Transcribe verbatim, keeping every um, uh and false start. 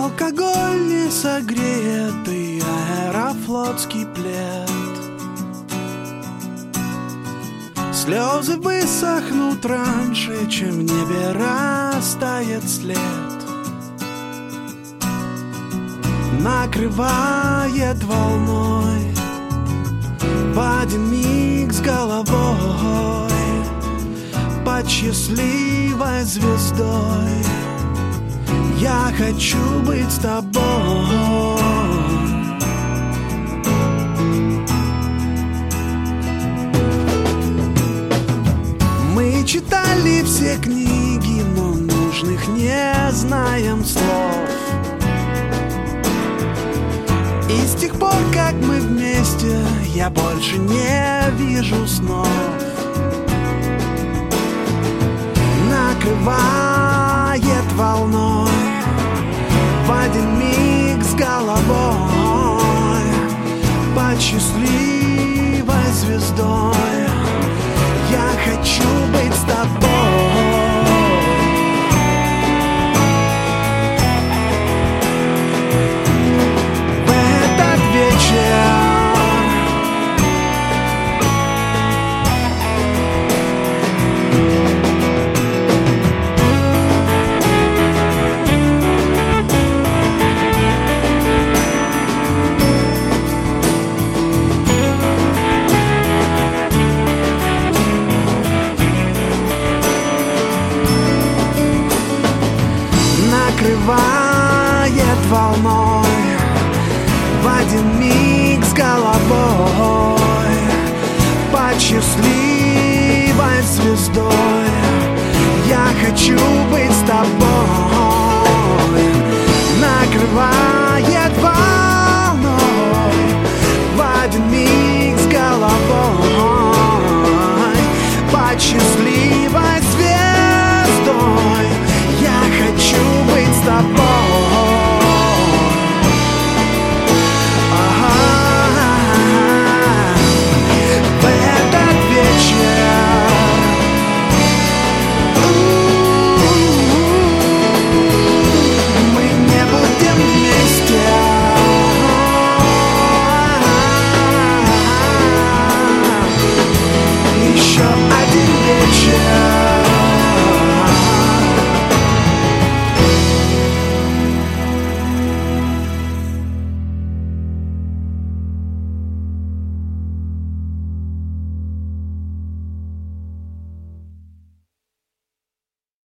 Алкоголь не согреет и аэрофлотский плед. Слезы высохнут раньше, чем в небе растает след. Накрывает волной в один миг с головой под счастливой звездой. Я хочу быть с тобой. Мы читали все книги, но нужных не знаем слов. И с тех пор, как мы вместе, я больше не вижу снов. Накрывает волной в один миг с головой под счастливой звездой. Я хочу быть с тобой. В этот вечер накрывает волной в один миг с головой под счастливой звездой. Я хочу быть